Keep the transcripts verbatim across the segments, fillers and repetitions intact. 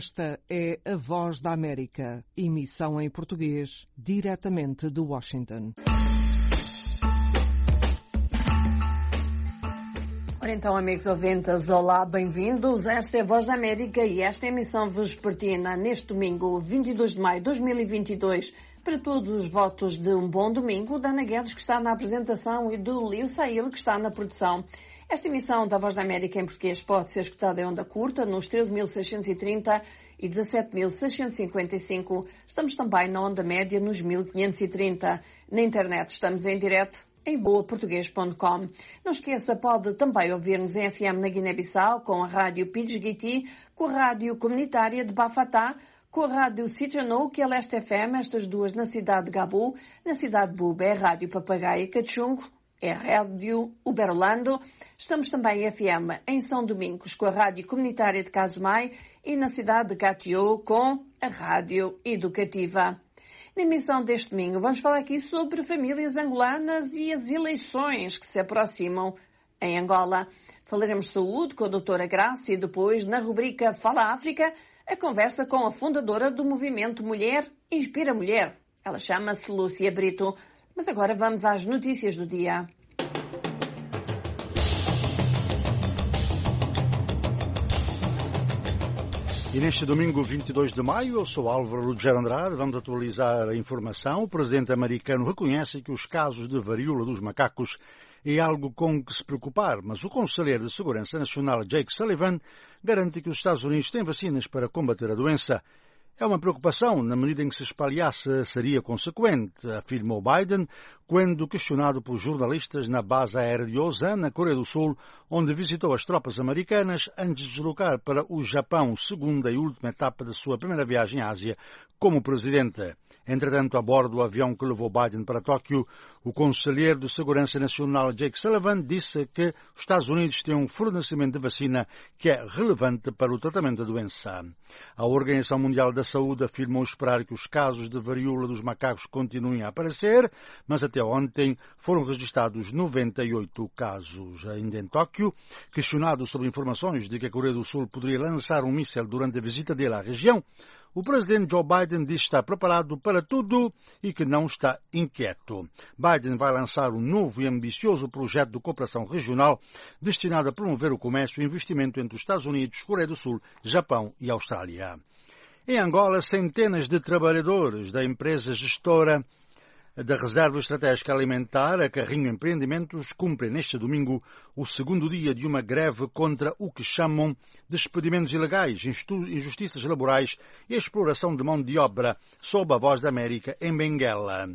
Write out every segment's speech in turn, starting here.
Esta é a Voz da América, emissão em português, diretamente de Washington. Ora então, amigos ouvintes, olá, bem-vindos. Esta é a Voz da América e esta emissão vespertina neste domingo, vinte e dois de maio de dois mil e vinte e dois. Para todos os votos de um bom domingo, da Ana Guedes, que está na apresentação, e do Leo Sail, que está na produção. Esta emissão da Voz da América em português pode ser escutada em onda curta nos treze mil seiscentos e trinta e dezassete mil seiscentos e cinquenta e cinco. Estamos também na onda média nos mil quinhentos e trinta. Na internet estamos em direto em boa português ponto com. Não esqueça, pode também ouvir-nos em F M na Guiné-Bissau com a rádio Pidgeguiti, com a rádio comunitária de Bafatá, com a rádio Citano, que é Leste F M, estas duas na cidade de Gabu, na cidade de Buba é a rádio Papagaio Cachungo, é a rádio Uberlando. Estamos também em F M em São Domingos com a rádio comunitária de Casumai e na cidade de Catió com a rádio educativa. Na emissão deste domingo vamos falar aqui sobre famílias angolanas e as eleições que se aproximam em Angola. Falaremos de saúde com a doutora Graça e depois, na rubrica Fala África, a conversa com a fundadora do movimento Mulher Inspira Mulher. Ela chama-se Lúcia Brito. Mas agora vamos às notícias do dia. E neste domingo, vinte e dois de maio, eu sou Álvaro Rogério Andrade. Vamos atualizar a informação. O presidente americano reconhece que os casos de varíola dos macacos é algo com que se preocupar, mas o conselheiro de Segurança Nacional, Jake Sullivan, garante que os Estados Unidos têm vacinas para combater a doença. É uma preocupação, na medida em que se espalhasse seria consequente, afirmou Biden, quando questionado por jornalistas na base aérea de Osan, na Coreia do Sul, onde visitou as tropas americanas antes de deslocar para o Japão, segunda e última etapa da sua primeira viagem à Ásia, como presidente. Entretanto, a bordo do avião que levou Biden para Tóquio, o conselheiro de Segurança Nacional Jake Sullivan disse que os Estados Unidos têm um fornecimento de vacina que é relevante para o tratamento da doença. A Organização Mundial da Saúde afirmou esperar que os casos de varíola dos macacos continuem a aparecer, mas até ontem foram registrados noventa e oito casos. Ainda em Tóquio, questionado sobre informações de que a Coreia do Sul poderia lançar um míssil durante a visita dele à região, o presidente Joe Biden diz estar preparado para tudo e que não está inquieto. Biden vai lançar um novo e ambicioso projeto de cooperação regional destinado a promover o comércio e investimento entre os Estados Unidos, Coreia do Sul, Japão e Austrália. Em Angola, centenas de trabalhadores da empresa gestora da Reserva Estratégica Alimentar, a Carrinho Empreendimentos, cumprem neste domingo o segundo dia de uma greve contra o que chamam de despedimentos ilegais, injustiças laborais e exploração de mão de obra, sob a Voz da América em Benguela.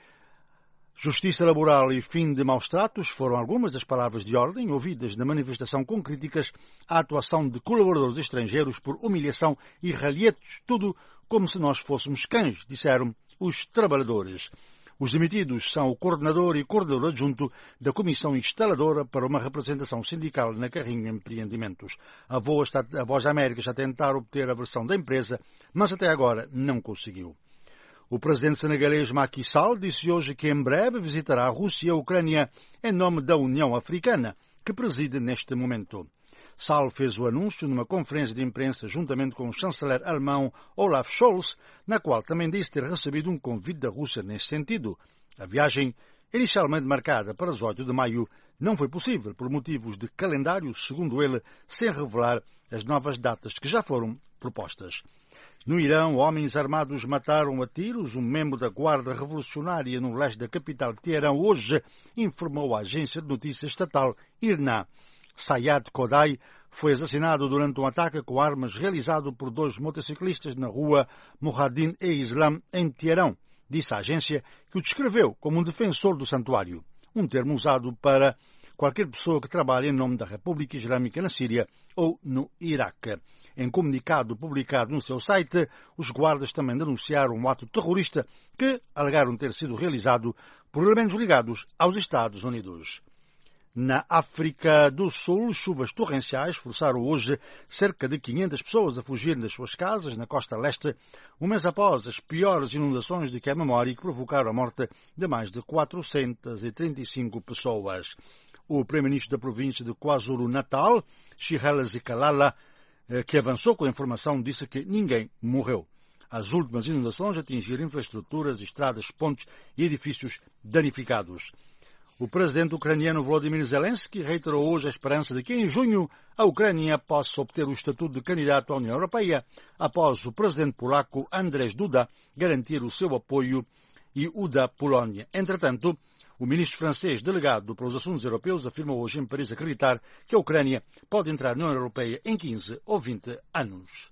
Justiça laboral e fim de maus-tratos foram algumas das palavras de ordem ouvidas na manifestação com críticas à atuação de colaboradores estrangeiros por humilhação e ralhetos, tudo como se nós fôssemos cães, disseram os trabalhadores. Os demitidos são o coordenador e coordenador adjunto da Comissão Instaladora para uma representação sindical na Carrinho Empreendimentos. A Voz da América está a tentar obter a versão da empresa, mas até agora não conseguiu. O presidente senegalês Macky Sall disse hoje que em breve visitará a Rússia e a Ucrânia em nome da União Africana, que preside neste momento. Sall fez o anúncio numa conferência de imprensa juntamente com o chanceler alemão Olaf Scholz, na qual também disse ter recebido um convite da Rússia nesse sentido. A viagem, inicialmente marcada para dezoito de maio, não foi possível por motivos de calendário, segundo ele, sem revelar as novas datas que já foram propostas. No Irão, homens armados mataram a tiros um membro da Guarda Revolucionária no leste da capital de Teherão hoje, informou a agência de notícias estatal I R N A. Sayad Kodai foi assassinado durante um ataque com armas realizado por dois motociclistas na rua Mohaddin-e-Islam, em Teherão, disse a agência, que o descreveu como um defensor do santuário, um termo usado para qualquer pessoa que trabalhe em nome da República Islâmica na Síria ou no Iraque. Em comunicado publicado no seu site, os guardas também denunciaram um ato terrorista que alegaram ter sido realizado por elementos ligados aos Estados Unidos. Na África do Sul, chuvas torrenciais forçaram hoje cerca de quinhentas pessoas a fugirem das suas casas na costa leste, um mês após as piores inundações de que há memória que provocaram a morte de mais de quatrocentas e trinta e cinco pessoas. O primeiro-ministro da província de KwaZulu-Natal, Shihala Zikalala, que avançou com a informação, disse que ninguém morreu. As últimas inundações atingiram infraestruturas, estradas, pontes e edifícios danificados. O presidente ucraniano Volodymyr Zelensky reiterou hoje a esperança de que em junho a Ucrânia possa obter o estatuto de candidato à União Europeia, após o presidente polaco Andrzej Duda garantir o seu apoio e o da Polónia. Entretanto, o ministro francês delegado para os assuntos europeus afirmou hoje em Paris acreditar que a Ucrânia pode entrar na União Europeia em quinze ou vinte anos.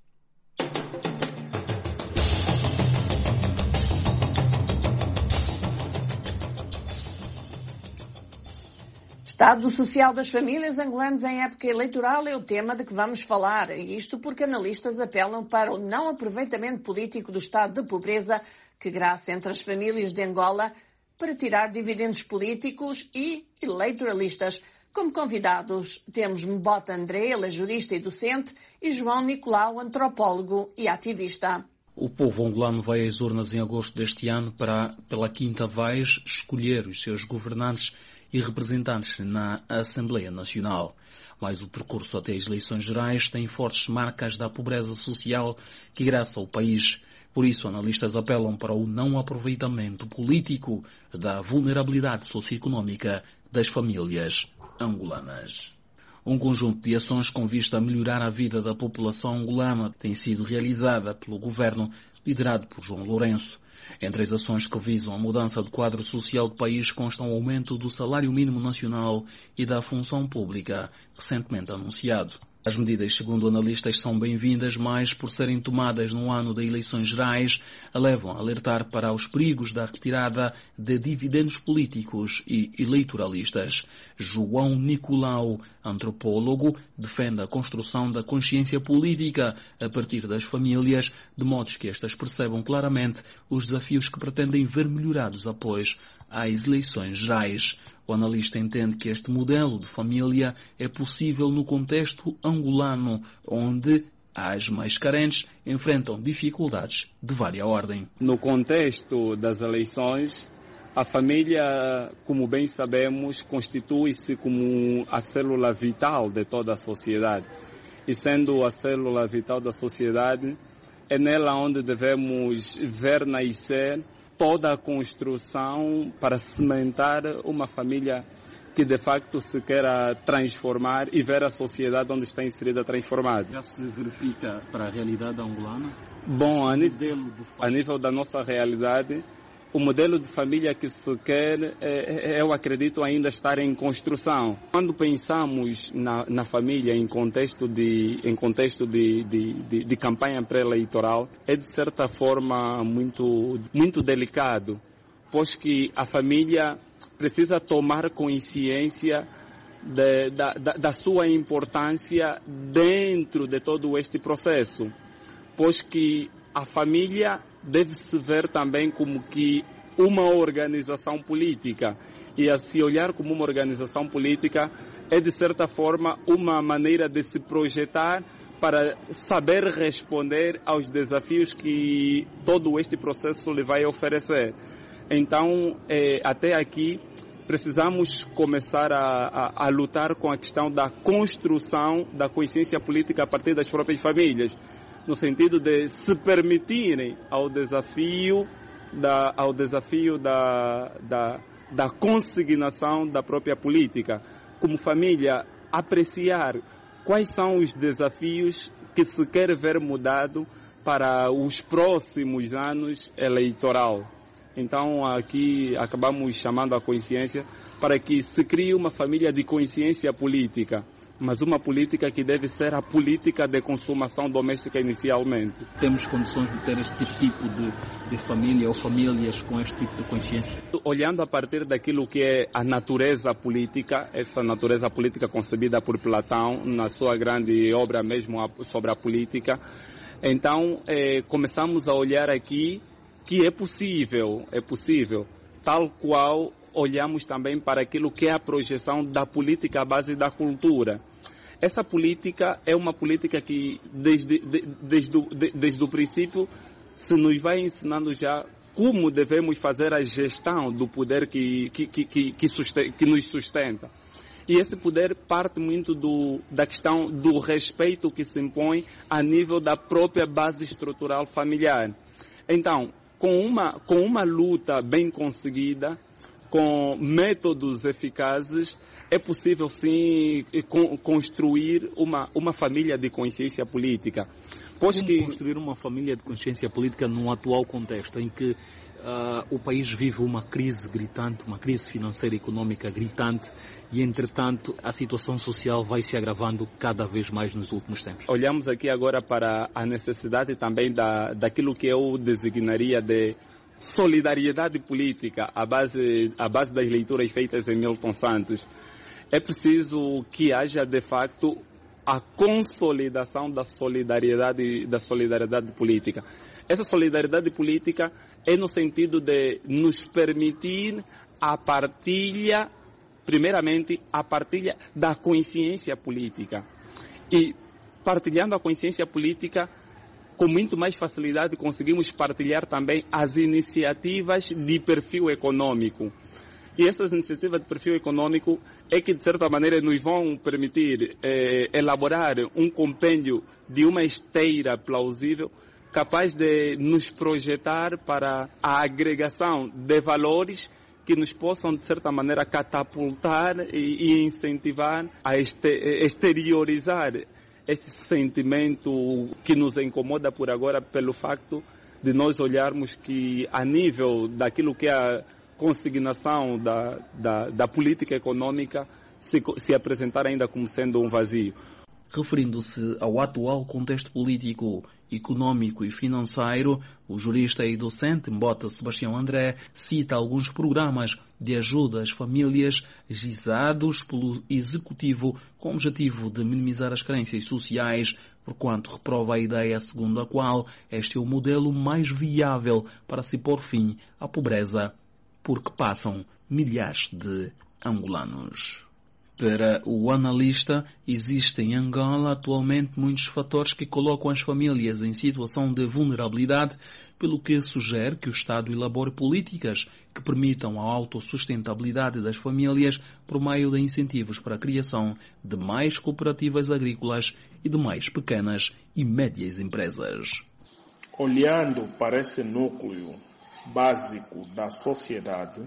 Estado social das famílias angolanas em época eleitoral é o tema de que vamos falar. Isto porque analistas apelam para o não aproveitamento político do estado de pobreza que graça entre as famílias de Angola para tirar dividendos políticos e eleitoralistas. Como convidados temos Mbota André, ele é jurista e docente, e João Nicolau, antropólogo e ativista. O povo angolano vai às urnas em agosto deste ano para, pela quinta vez, escolher os seus governantes e representantes na Assembleia Nacional. Mas o percurso até as eleições gerais tem fortes marcas da pobreza social que graça o país. Por isso, analistas apelam para o não aproveitamento político da vulnerabilidade socioeconómica das famílias angolanas. Um conjunto de ações com vista a melhorar a vida da população angolana tem sido realizada pelo governo liderado por João Lourenço. Entre as ações que visam a mudança do quadro social do país constam o aumento do salário mínimo nacional e da função pública, recentemente anunciado. As medidas, segundo analistas, são bem-vindas, mas por serem tomadas no ano de eleições gerais, levam a alertar para os perigos da retirada de dividendos políticos e eleitoralistas. João Nicolau, antropólogo, defende a construção da consciência política a partir das famílias, de modo que estas percebam claramente os desafios que pretendem ver melhorados após as eleições gerais. O analista entende que este modelo de família é possível no contexto angolano, onde as mais carentes enfrentam dificuldades de vária ordem. No contexto das eleições, a família, como bem sabemos, constitui-se como a célula vital de toda a sociedade. E sendo a célula vital da sociedade, é nela onde devemos ver nascer toda a construção para cimentar uma família que de facto se queira transformar e ver a sociedade onde está inserida transformada. Já se verifica para a realidade angolana? Bom, a, nível, a nível da nossa realidade, o modelo de família que se quer, é, eu acredito, ainda estar em construção. Quando pensamos na, na família em contexto de, em contexto de, de, de, de campanha pré-eleitoral, é de certa forma muito, muito delicado, pois que a família precisa tomar consciência de, da, da, da sua importância dentro de todo este processo, pois que a família deve se ver também como que uma organização política. E a se olhar como uma organização política é, de certa forma, uma maneira de se projetar para saber responder aos desafios que todo este processo lhe vai oferecer. Então, é, até aqui, precisamos começar a, a, a lutar com a questão da construção da consciência política a partir das próprias famílias, no sentido de se permitirem ao desafio da, ao desafio da, da, da consignação da própria política. Como família, apreciar quais são os desafios que se quer ver mudado para os próximos anos eleitoral. Então, aqui acabamos chamando a consciência para que se crie uma família de consciência política, mas uma política que deve ser a política de consumação doméstica inicialmente. Temos condições de ter este tipo de, de família ou famílias com este tipo de consciência? Olhando a partir daquilo que é a natureza política, essa natureza política concebida por Platão na sua grande obra mesmo sobre a política, então eh, começamos a olhar aqui que é possível, é possível, tal qual olhamos também para aquilo que é a projeção da política à base da cultura. Essa política é uma política que, desde, de, desde, de, desde o princípio, se nos vai ensinando já como devemos fazer a gestão do poder que, que, que, que, sustenta, que nos sustenta. E esse poder parte muito do, da questão do respeito que se impõe a nível da própria base estrutural familiar. Então, com uma, com uma luta bem conseguida, com métodos eficazes, é possível sim construir uma, uma família de consciência política. Pois Como que... construir uma família de consciência política num atual contexto em que uh, o país vive uma crise gritante, uma crise financeira e económica gritante e, entretanto, a situação social vai se agravando cada vez mais nos últimos tempos? Olhamos aqui agora para a necessidade também da, daquilo que eu designaria de solidariedade política, à base, à base das leituras feitas em Milton Santos. É preciso que haja, de facto, a consolidação da solidariedade, da solidariedade política. Essa solidariedade política é no sentido de nos permitir a partilha, primeiramente, a partilha da consciência política. E, partilhando a consciência política, com muito mais facilidade conseguimos partilhar também as iniciativas de perfil econômico. E essas iniciativas de perfil econômico é que, de certa maneira, nos vão permitir eh, elaborar um compêndio de uma esteira plausível, capaz de nos projetar para a agregação de valores que nos possam, de certa maneira, catapultar e, e incentivar a este, exteriorizar este sentimento que nos incomoda por agora pelo facto de nós olharmos que, a nível daquilo que é a consignação da, da, da política econômica, se, se apresentar ainda como sendo um vazio. Referindo-se ao atual contexto político, econômico e financeiro, o jurista e docente Mbota Sebastião André cita alguns programas de ajuda às famílias gizados pelo Executivo com o objetivo de minimizar as carências sociais, porquanto reprova a ideia segundo a qual este é o modelo mais viável para se pôr fim à pobreza, porque passam milhares de angolanos. Para o analista, existem em Angola atualmente muitos fatores que colocam as famílias em situação de vulnerabilidade, pelo que sugere que o Estado elabore políticas que permitam a autossustentabilidade das famílias por meio de incentivos para a criação de mais cooperativas agrícolas e de mais pequenas e médias empresas. Olhando para esse núcleo básico da sociedade,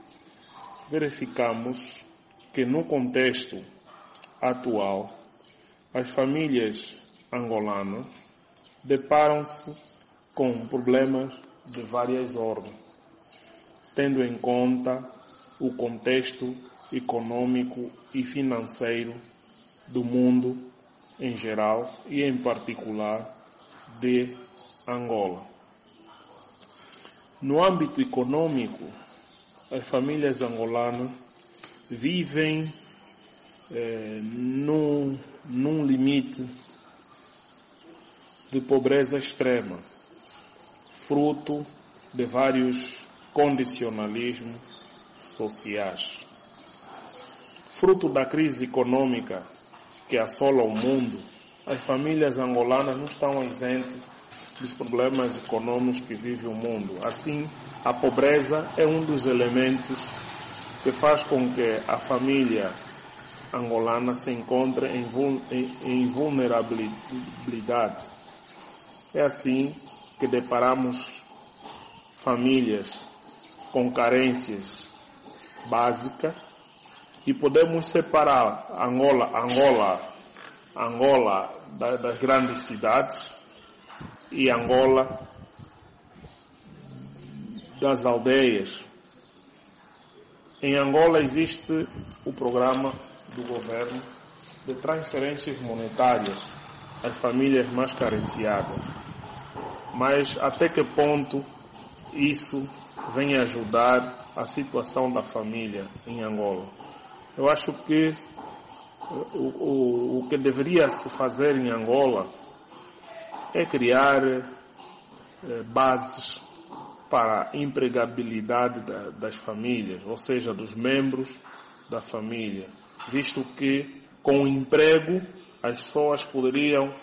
verificamos que no contexto atual, as famílias angolanas deparam-se com problemas de várias ordens, tendo em conta o contexto econômico e financeiro do mundo em geral e em particular de Angola. No âmbito econômico, as famílias angolanas vivem eh, num, num limite de pobreza extrema, fruto de vários condicionalismos sociais. Fruto da crise econômica que assola o mundo, as famílias angolanas não estão isentas dos problemas econômicos que vive o mundo. Assim, a pobreza é um dos elementos que faz com que a família angolana se encontre em, em vulnerabilidade. É assim que deparamos famílias com carências básicas e podemos separar Angola, Angola, Angola das grandes cidades e Angola das aldeias. Em Angola existe o programa do governo de transferências monetárias às famílias mais carenciadas. Mas até que ponto isso vem ajudar a situação da família em Angola? Eu acho que o, o, o que deveria se fazer em Angola é criar eh, bases para a empregabilidade da, das famílias, ou seja, dos membros da família, visto que com o emprego as pessoas poderiam,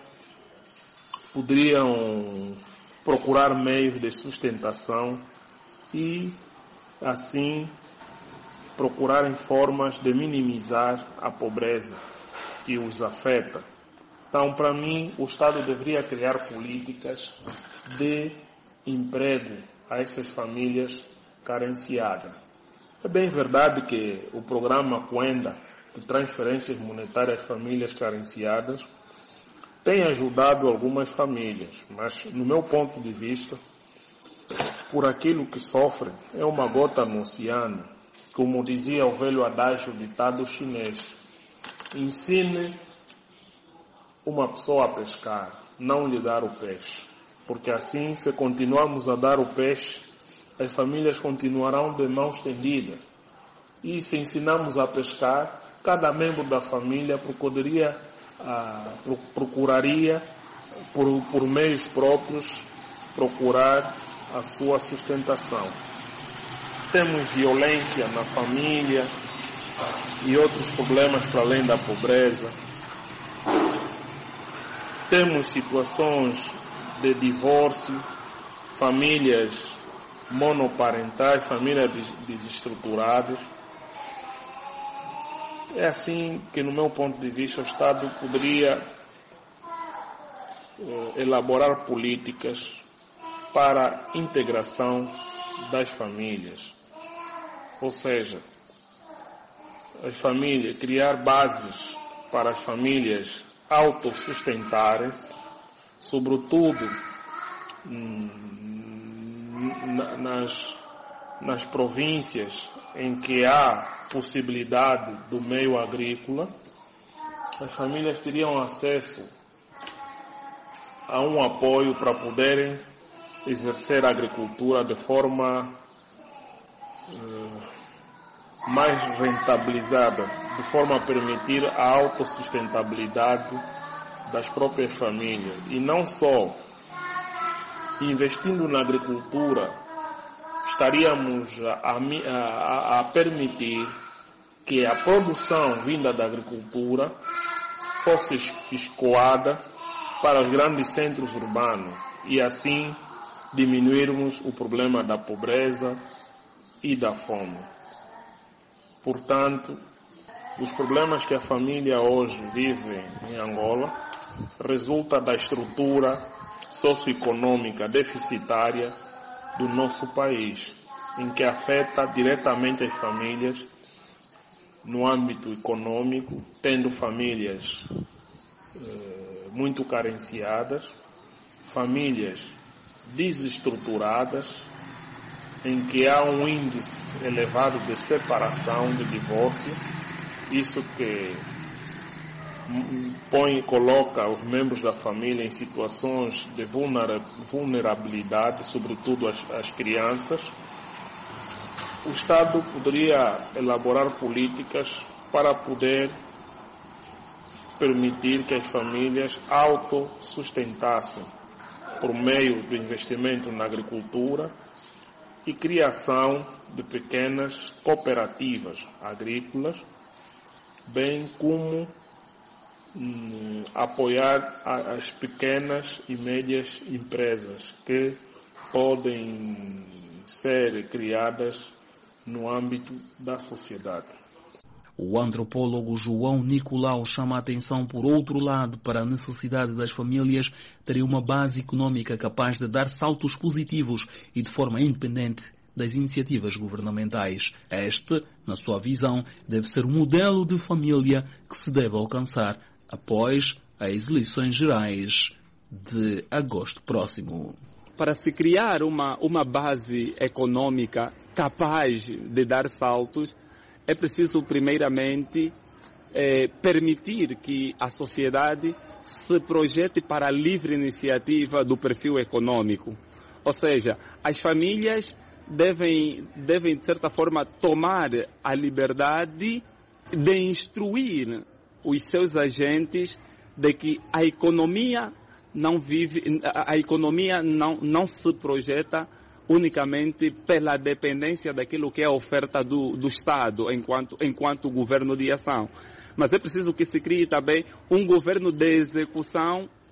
poderiam procurar meios de sustentação e assim procurarem formas de minimizar a pobreza que os afeta. Então, para mim, o Estado deveria criar políticas de emprego a essas famílias carenciadas. É bem verdade que o programa Cuenda, de transferências monetárias às famílias carenciadas, tem ajudado algumas famílias, mas, no meu ponto de vista, por aquilo que sofrem, é uma gota no oceano. Como dizia o velho adágio ditado chinês, ensine uma pessoa a pescar, não lhe dar o peixe. Porque assim, se continuarmos a dar o peixe, as famílias continuarão de mãos estendidas. E se ensinarmos a pescar, cada membro da família procuraria, ah, procuraria por, por meios próprios, procurar a sua sustentação. Temos violência na família e outros problemas para além da pobreza. Temos situações de divórcio, famílias monoparentais, famílias desestruturadas. É assim que, no meu ponto de vista, o Estado poderia eh, elaborar políticas para a integração das famílias. Ou seja, as famílias, criar bases para as famílias autossustentarem-se, sobretudo nas, nas províncias em que há possibilidade do meio agrícola. As famílias teriam acesso a um apoio para poderem exercer a agricultura de forma eh, mais rentabilizada, de forma a permitir a autossustentabilidade das próprias famílias. E não só investindo na agricultura, estaríamos a, a, a permitir que a produção vinda da agricultura fosse escoada para os grandes centros urbanos e assim diminuirmos o problema da pobreza e da fome. Portanto, os problemas que a família hoje vive em Angola resultam da estrutura socioeconômica deficitária do nosso país, em que afeta diretamente as famílias no âmbito econômico, tendo famílias eh, muito carenciadas, famílias desestruturadas, em que há um índice elevado de separação, de divórcio, isso que põe, coloca os membros da família em situações de vulnerabilidade, sobretudo as, as crianças. O Estado poderia elaborar políticas para poder permitir que as famílias autossustentassem por meio do investimento na agricultura e criação de pequenas cooperativas agrícolas, bem como hum, apoiar as pequenas e médias empresas que podem ser criadas no âmbito da sociedade. O antropólogo João Nicolau chama a atenção, por outro lado, para a necessidade das famílias terem uma base econômica capaz de dar saltos positivos e de forma independente das iniciativas governamentais. Este, na sua visão, deve ser o modelo de família que se deve alcançar após as eleições gerais de agosto próximo. Para se criar uma, uma base econômica capaz de dar saltos, é preciso, primeiramente, eh, permitir que a sociedade se projete para a livre iniciativa do perfil econômico. Ou seja, as famílias devem, devem, de certa forma, tomar a liberdade de instruir os seus agentes de que a economia não vive, a economia não, não se projeta unicamente pela dependência daquilo que é a oferta do, do Estado enquanto, enquanto governo de ação. Mas é preciso que se crie também um governo de execução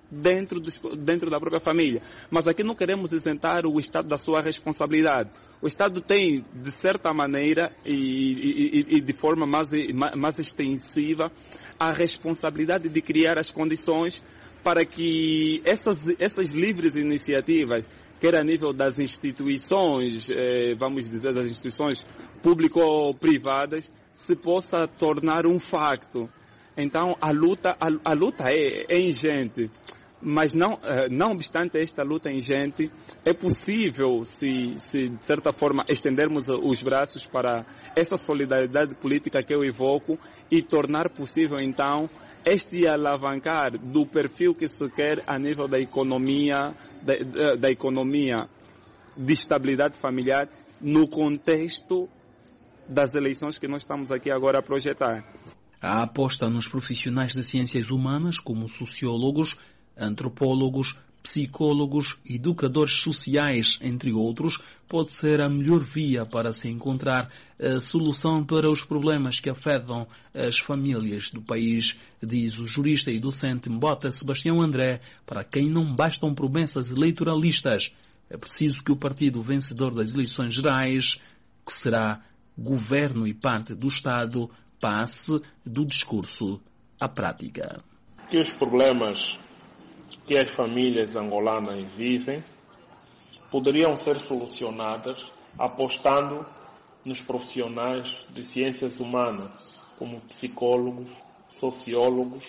dentro, dos, dentro da própria família. Mas aqui não queremos isentar o Estado da sua responsabilidade. O Estado tem, de certa maneira e, e, e de forma mais, mais extensiva, a responsabilidade de criar as condições para que essas, essas livres iniciativas, quer a nível das instituições, eh, vamos dizer, das instituições público-privadas, se possa tornar um facto. Então, a luta, a, a luta é, é ingente, mas não, não obstante esta luta ingente, é possível, se, se de certa forma estendermos os braços para essa solidariedade política que eu evoco e tornar possível, então, este alavancar do perfil que se quer a nível da economia, da, da economia de estabilidade familiar no contexto das eleições que nós estamos aqui agora a projetar. A aposta nos profissionais de ciências humanas, como sociólogos, antropólogos, psicólogos, educadores sociais, entre outros, pode ser a melhor via para se encontrar a solução para os problemas que afetam as famílias do país, diz o jurista e docente Mbota Sebastião André, para quem não bastam promessas eleitoralistas. É preciso que o partido vencedor das eleições gerais, que será governo e parte do Estado, passe do discurso à prática. Que os problemas que as famílias angolanas vivem poderiam ser solucionadas apostando nos profissionais de ciências humanas, como psicólogos, sociólogos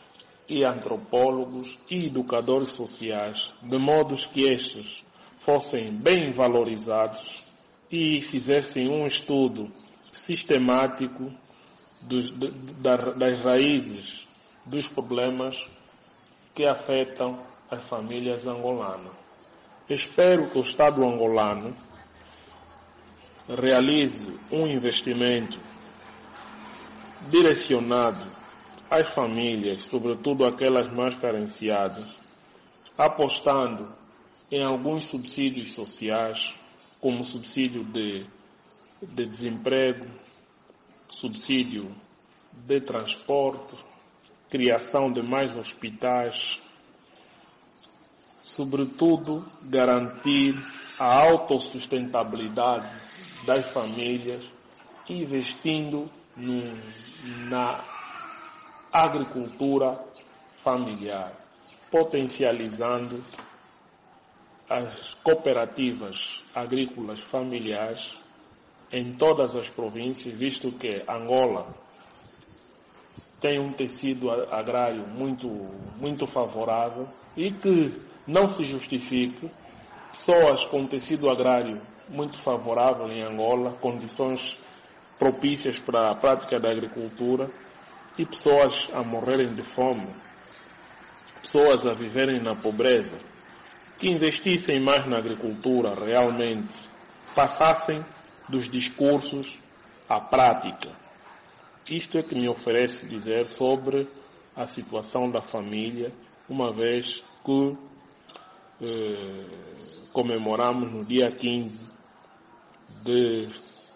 e antropólogos e educadores sociais, de modo que estes fossem bem valorizados e fizessem um estudo sistemático dos, de, das raízes dos problemas que afetam as famílias angolanas. Espero que o Estado angolano realize um investimento direcionado às famílias, sobretudo aquelas mais carenciadas, apostando em alguns subsídios sociais, como subsídio de, de desemprego, subsídio de transporte, criação de mais hospitais, sobretudo garantir a autossustentabilidade das famílias, investindo no, na agricultura familiar, potencializando as cooperativas agrícolas familiares em todas as províncias, visto que Angola tem um tecido agrário muito, muito favorável e que não se justifique pessoas com tecido agrário muito favorável em Angola, condições propícias para a prática da agricultura e pessoas a morrerem de fome, pessoas a viverem na pobreza, que investissem mais na agricultura realmente, passassem dos discursos à prática. Isto é que me oferece dizer sobre a situação da família, uma vez que eh, comemoramos no dia quinze de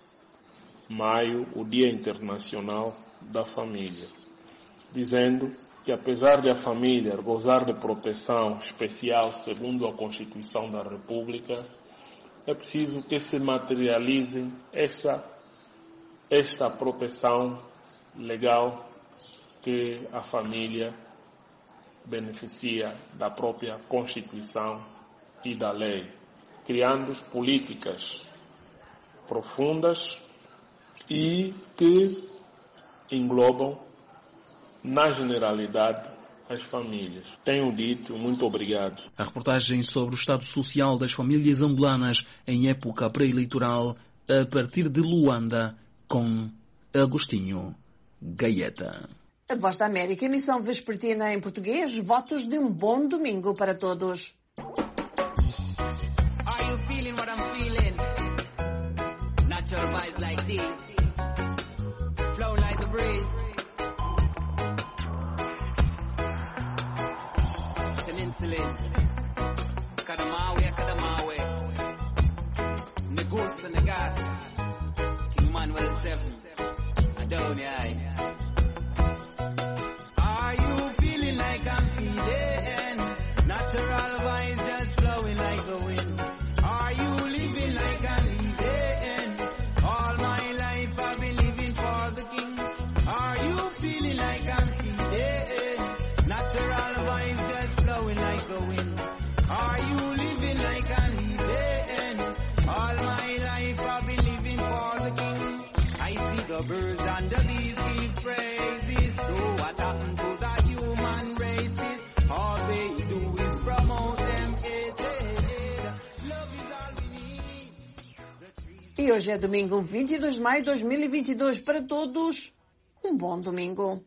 maio o Dia Internacional da Família, dizendo que apesar de a família gozar de proteção especial segundo a Constituição da República, é preciso que se materialize essa, esta proteção legal que a família beneficia da própria Constituição e da lei, criando políticas profundas e que englobam na generalidade as famílias. Tenho dito, muito obrigado. A reportagem sobre o estado social das famílias angolanas em época pré-eleitoral a partir de Luanda, com Agostinho Gaeta. A Voz da América, emissão vespertina em português, votos de um bom domingo para todos. Are you feeling what I'm feeling? Natural vibes like this. Flow like the breeze. Peninsula. Kadamawe, Kadamawe. Negus and Negas. King Manuel seven. Adonai. Are you feeling like I'm feeling? hoje é domingo, vinte e dois de maio de dois mil e vinte e dois. Para todos, um bom domingo.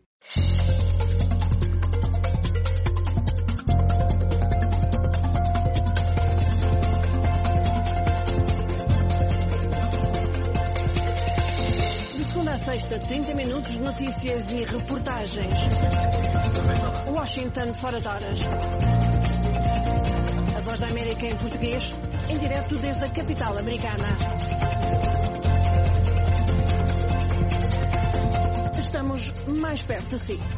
De segunda a sexta, trinta minutos, notícias e reportagens. Washington, fora de horas. A Voz da América em português, em direto desde a capital americana. Estamos mais perto de si.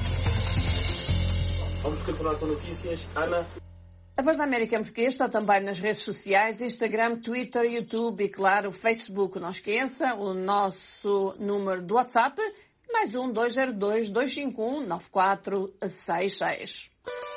Vamos continuar com notícias. Ana? A Voz da América em português está também nas redes sociais, Instagram, Twitter, YouTube e, claro, Facebook. Não esqueça o nosso número do WhatsApp, mais um dois zero dois, dois cinco um, nove quatro seis seis.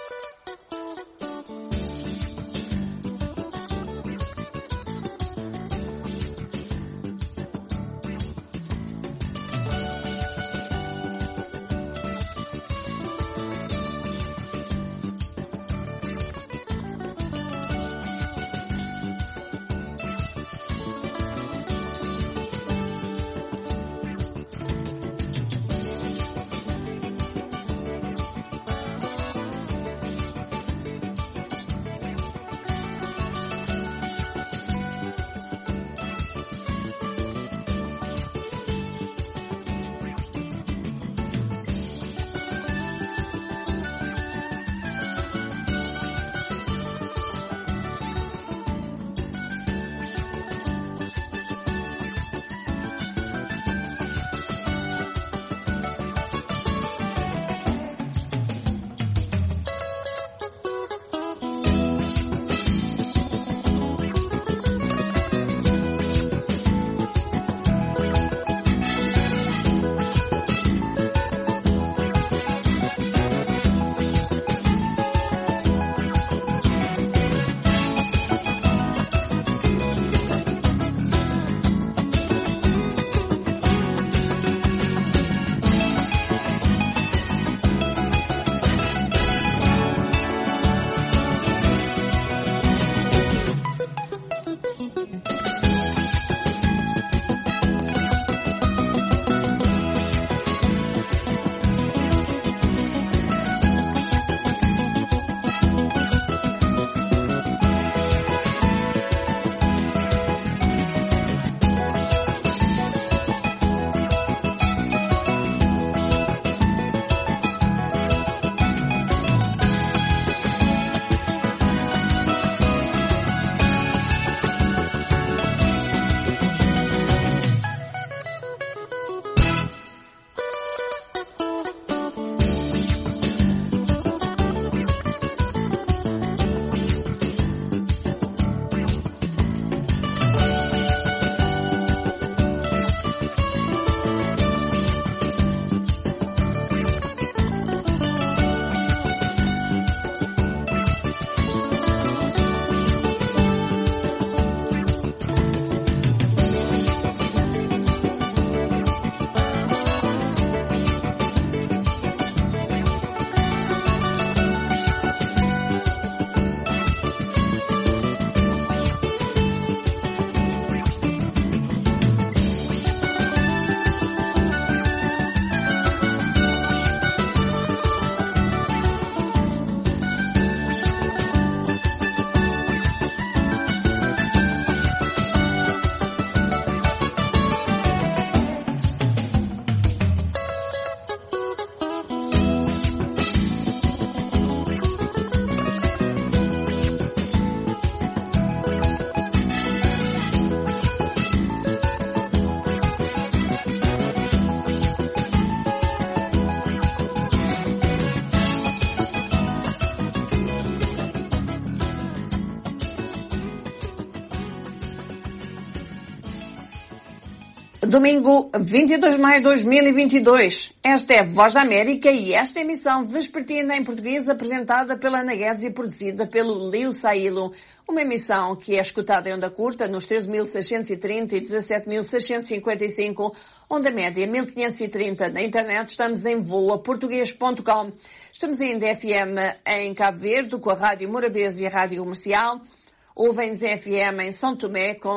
Domingo, vinte e dois de maio de dois mil e vinte e dois. Esta é a Voz da América e esta é a emissão vespertina em português apresentada pela Ana Guedes e produzida pelo Leo Sailo. Uma emissão que é escutada em onda curta nos treze mil seiscentos e trinta e dezassete mil seiscentos e cinquenta e cinco, onda média mil quinhentos e trinta. Na internet estamos em voa português ponto com. Estamos ainda em F M em Cabo Verde com a Rádio Morabeza e a Rádio Comercial. Ouvem-nos em F M em São Tomé com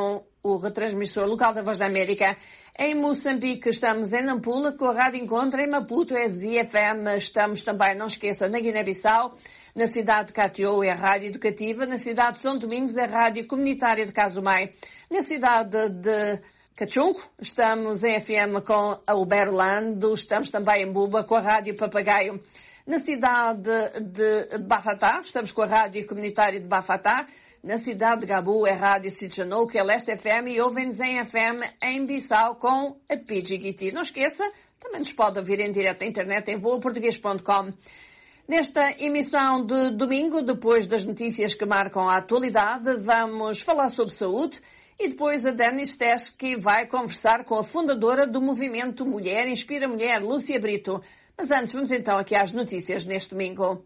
o retransmissor local da Voz da América. Em Moçambique estamos em Nampula, com a Rádio Encontro. Em Maputo é Z F M. Estamos também, não esqueça, na Guiné-Bissau. Na cidade de Catió é a Rádio Educativa. Na cidade de São Domingos é a Rádio Comunitária de Casumai. Na cidade de Cachungo estamos em F M com a Uberlândia. Estamos também em Buba com a Rádio Papagaio. Na cidade de Bafatá estamos com a Rádio Comunitária de Bafatá. Na cidade de Gabu é a Rádio Sitchanou, que é Leste F M, e ouvem-nos em F M em Bissau com a Pidgiguiti. Não esqueça, também nos pode ouvir em direto na internet em voa português ponto com. Nesta emissão de domingo, depois das notícias que marcam a atualidade, vamos falar sobre saúde e depois a Dani Stesky vai conversar com a fundadora do movimento Mulher Inspira Mulher, Lúcia Brito. Mas antes, vamos então aqui às notícias neste domingo.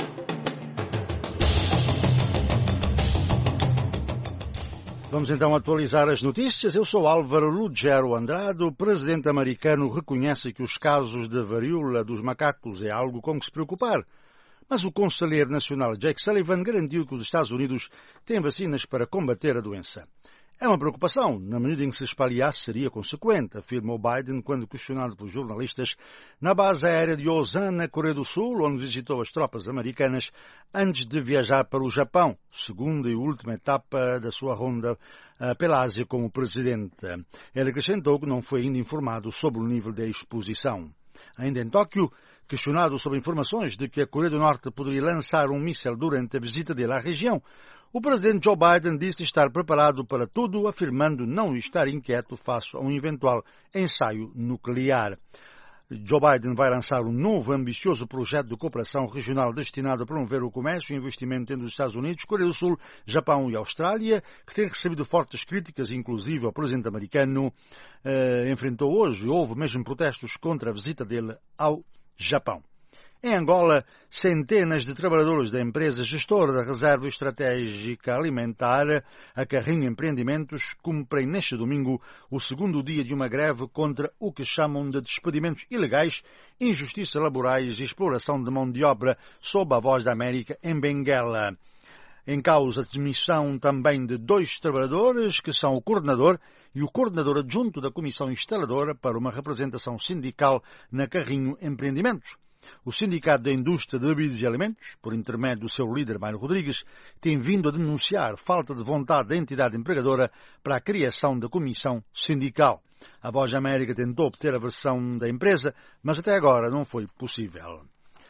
Vamos então atualizar as notícias. Eu sou Álvaro Lugero Andrade. O presidente americano reconhece que os casos de varíola dos macacos é algo com que se preocupar. Mas o conselheiro nacional Jake Sullivan garantiu que os Estados Unidos têm vacinas para combater a doença. É uma preocupação, na medida em que se espalhasse seria consequente, afirmou Biden quando questionado por jornalistas na base aérea de Osan, na Coreia do Sul, onde visitou as tropas americanas antes de viajar para o Japão, segunda e última etapa da sua ronda pela Ásia como presidente. Ele acrescentou que não foi ainda informado sobre o nível da exposição. Ainda em Tóquio, questionado sobre informações de que a Coreia do Norte poderia lançar um míssil durante a visita dele à região, o presidente Joe Biden disse estar preparado para tudo, afirmando não estar inquieto face a um eventual ensaio nuclear. Joe Biden vai lançar um novo ambicioso projeto de cooperação regional destinado a promover o comércio e investimento entre os Estados Unidos, Coreia do Sul, Japão e Austrália, que tem recebido fortes críticas, inclusive o presidente americano eh, enfrentou hoje, houve mesmo protestos contra a visita dele ao Japão. Em Angola, centenas de trabalhadores da empresa gestora da Reserva Estratégica Alimentar, a Carrinho Empreendimentos, cumprem neste domingo o segundo dia de uma greve contra o que chamam de despedimentos ilegais, injustiças laborais e exploração de mão de obra, sob a Voz da América em Benguela. Em causa a demissão também de dois trabalhadores, que são o coordenador e o coordenador adjunto da Comissão Instaladora para uma representação sindical na Carrinho Empreendimentos. O Sindicato da Indústria de Bebidas e Alimentos, por intermédio do seu líder Mário Rodrigues, tem vindo a denunciar falta de vontade da entidade empregadora para a criação da comissão sindical. A Voz da América tentou obter a versão da empresa, mas até agora não foi possível.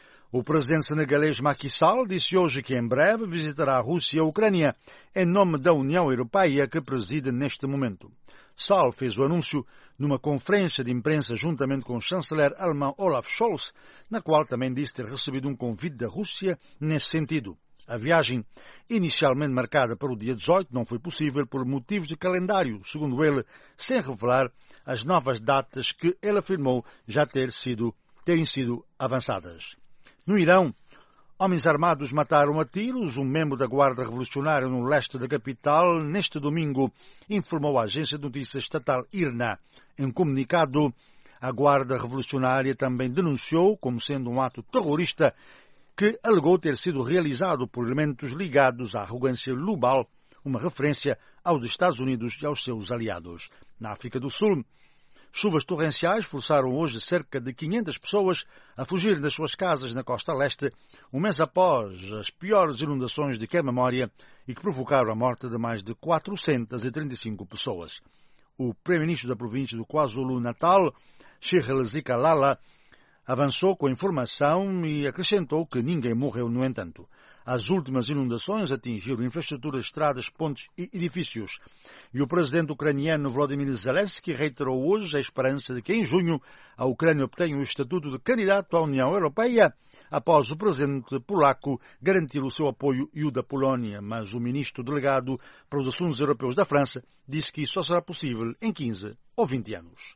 O presidente senegalês Macky Sall disse hoje que em breve visitará a Rússia e a Ucrânia em nome da União Europeia que preside neste momento. Sall fez o anúncio numa conferência de imprensa juntamente com o chanceler alemão Olaf Scholz, na qual também disse ter recebido um convite da Rússia nesse sentido. A viagem, inicialmente marcada para o dia dezoito, não foi possível por motivos de calendário, segundo ele, sem revelar as novas datas que ele afirmou já ter sido, terem sido avançadas. No Irão, homens armados mataram a tiros um membro da Guarda Revolucionária no leste da capital neste domingo, informou a agência de notícias estatal I R N A. Em um comunicado, a Guarda Revolucionária também denunciou como sendo um ato terrorista que alegou ter sido realizado por elementos ligados à arrogância global, uma referência aos Estados Unidos e aos seus aliados. Na África do Sul, chuvas torrenciais forçaram hoje cerca de quinhentas pessoas a fugirem das suas casas na costa leste, um mês após as piores inundações de que há memória e que provocaram a morte de mais de quatrocentas e trinta e cinco pessoas. O primeiro-ministro da província do KwaZulu-Natal, Sheryl Zikalala, avançou com a informação e acrescentou que ninguém morreu, no entanto. As últimas inundações atingiram infraestruturas, estradas, pontes e edifícios. E o presidente ucraniano Volodymyr Zelensky reiterou hoje a esperança de que em junho a Ucrânia obtenha o estatuto de candidato à União Europeia, após o presidente polaco garantir o seu apoio e o da Polónia. Mas o ministro delegado para os assuntos europeus da França disse que isso só será possível em quinze ou vinte anos.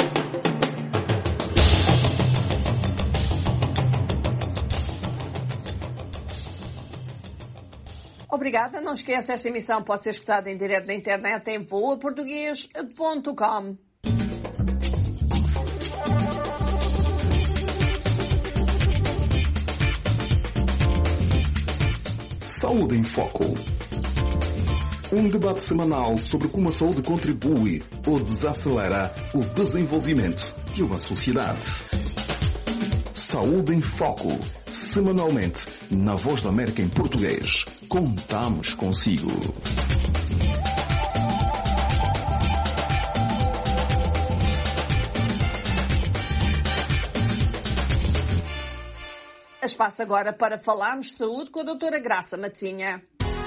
Obrigada. Não esqueça, esta emissão pode ser escutada em direto na internet em voa português ponto com. Saúde em Foco. Um debate semanal sobre como a saúde contribui ou desacelera o desenvolvimento de uma sociedade. Saúde em Foco. Semanalmente, na Voz da América em português. Contamos consigo. Espaço agora para falarmos de saúde com a doutora Graça Matinha.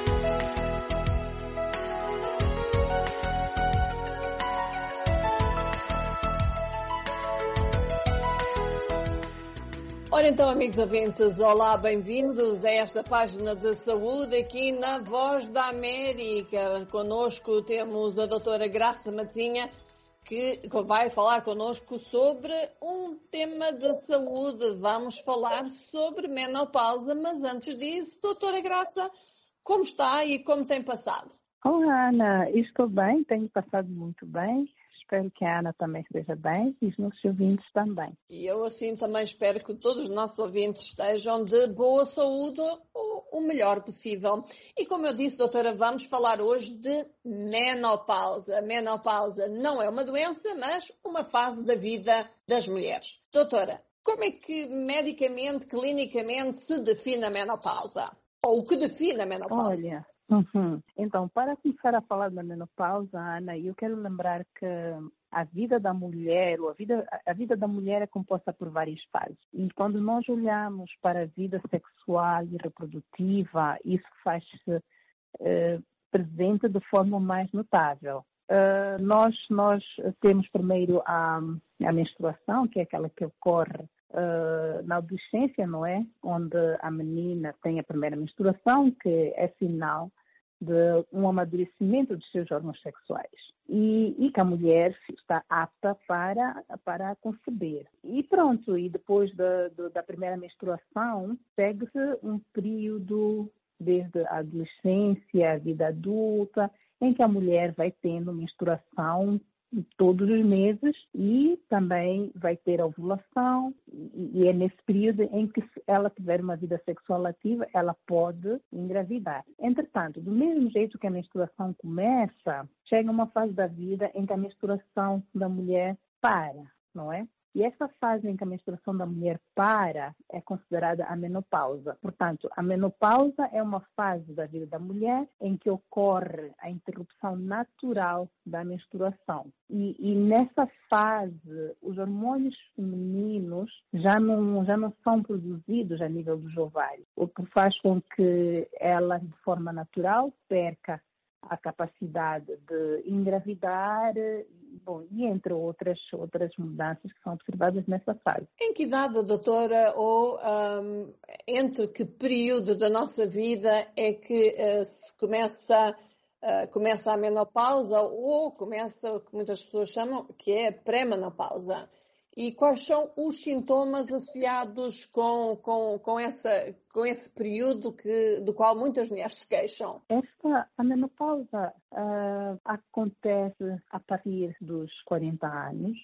Ora então, amigos ouvintes, olá, bem-vindos a esta página de saúde aqui na Voz da América. Connosco temos a doutora Graça Matinha, que vai falar connosco sobre um tema de saúde. Vamos falar sobre menopausa, mas antes disso, doutora Graça, como está e como tem passado? Olá, Ana, estou bem, tenho passado muito bem. Espero que a Ana também esteja bem e os nossos ouvintes também. E eu assim também espero que todos os nossos ouvintes estejam de boa saúde, o, o melhor possível. E como eu disse, doutora, vamos falar hoje de menopausa. A menopausa não é uma doença, mas uma fase da vida das mulheres. Doutora, como é que medicamente, clinicamente, se define a menopausa? Ou o que define a menopausa? Olha... Uhum. Então, para começar a falar da menopausa, Ana, eu quero lembrar que a vida da mulher, ou a vida, a vida da mulher é composta por várias fases. E quando nós olhamos para a vida sexual e reprodutiva, isso faz-se eh, presente de forma mais notável. Uh, nós, nós temos primeiro a, a menstruação, que é aquela que ocorre Uh, na adolescência, não é? Onde a menina tem a primeira menstruação, que é sinal de um amadurecimento dos seus órgãos sexuais. E, e que a mulher está apta para, para conceber. E pronto, e depois da, da primeira menstruação, segue-se um período desde a adolescência, a vida adulta, em que a mulher vai tendo menstruação todos os meses e também vai ter a ovulação, e é nesse período em que, se ela tiver uma vida sexual ativa, ela pode engravidar. Entretanto, do mesmo jeito que a menstruação começa, chega uma fase da vida em que a menstruação da mulher para, não é? E essa fase em que a menstruação da mulher para é considerada a menopausa. Portanto, a menopausa é uma fase da vida da mulher em que ocorre a interrupção natural da menstruação. E, e nessa fase, os hormônios femininos já não, já não são produzidos a nível dos ovários, o que faz com que ela, de forma natural, perca a capacidade de engravidar, bom, e entre outras, outras mudanças que são observadas nessa fase. Em que idade, doutora, ou um, entre que período da nossa vida é que uh, se começa, uh, começa a menopausa ou começa o que muitas pessoas chamam que é a pré-menopausa? E quais são os sintomas associados com, com, com, essa, com esse período que, do qual muitas mulheres se queixam? Esta, a menopausa uh, acontece a partir dos quarenta anos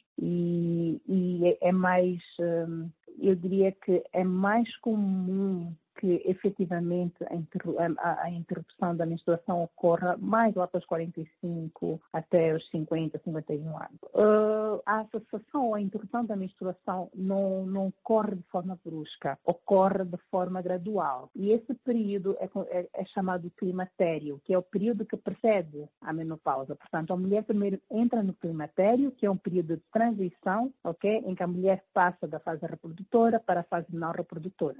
e, e é mais, um, eu diria que é mais comum que efetivamente a, a interrupção da menstruação ocorra mais lá para os quarenta e cinco até os cinquenta, cinquenta e um anos. Uh, a associação ou a interrupção da menstruação não, não ocorre de forma brusca, ocorre de forma gradual. E esse período é, é, é chamado climatério, que é o período que precede a menopausa. Portanto, a mulher primeiro entra no climatério, que é um período de transição, ok, em que a mulher passa da fase reprodutora para a fase não reprodutora.